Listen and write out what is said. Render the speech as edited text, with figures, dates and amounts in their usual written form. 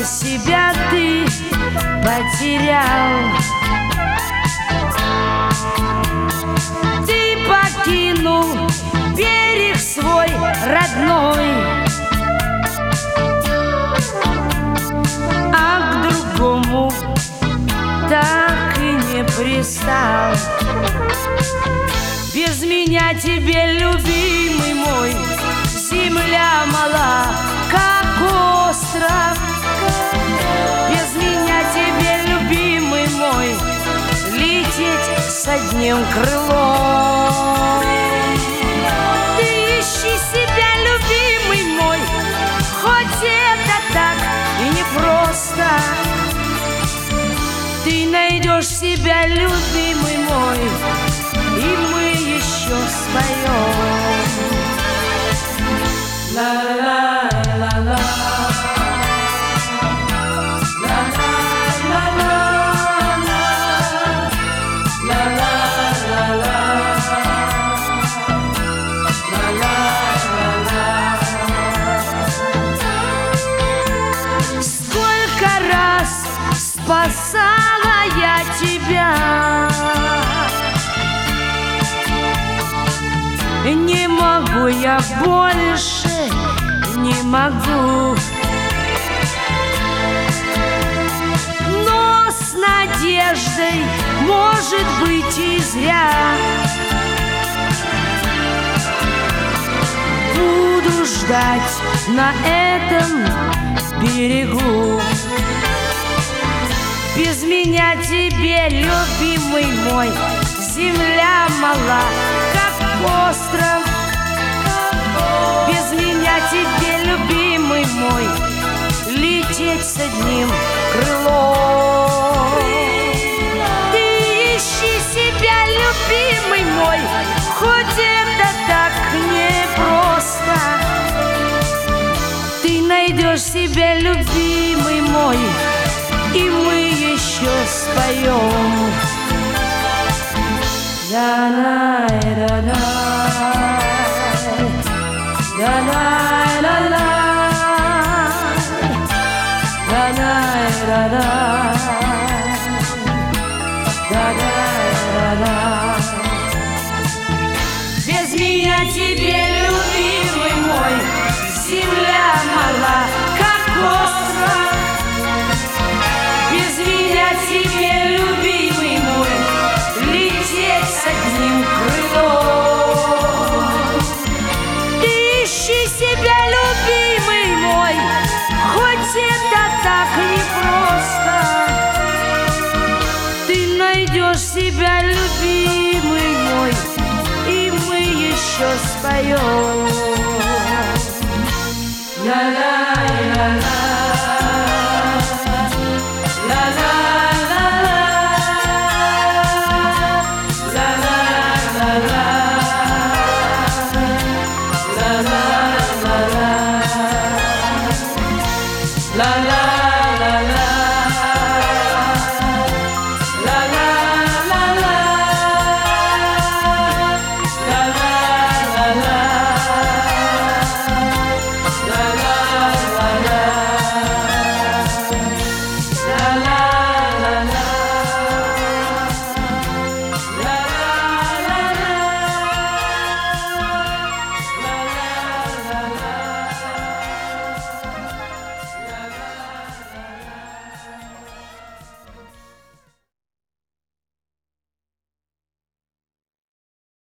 Сам себя ты потерял. Ты покинул берег свой родной, а к другому так и не пристал. Без меня тебе, любимый мой, земля мала, как остров. Без меня тебе, любимый мой, лететь с одним крылом. Ты ищи себя, любимый мой, хоть это так и непросто. Ты найдешь себя, любимый мой, и мы еще споем. Ла-ла-ла-ла-ла. Сколько раз спасала я тебя, не могу я больше, не могу. Но с надеждой, может быть, и зря, буду ждать на этом берегу. Без меня тебе, любимый мой, земля мала, как остров. Без меня тебе, любимый мой, лететь с одним крылом. Ты ищи себя, любимый мой, хоть это так непросто. Ты найдешь себя, любимый мой, и мы еще споем. Да-на-да-да, да-на-да-да, да-на-да-да, да-на-да-да. Без меня тебе, любимый мой, земля мала, как остров. Без меня тебе, любимый мой, лететь с одним крылом. Ты ищи себя, любимый мой, хоть это так непросто. Ты найдешь себя, любимый мой, и мы еще споем. Ла-ла.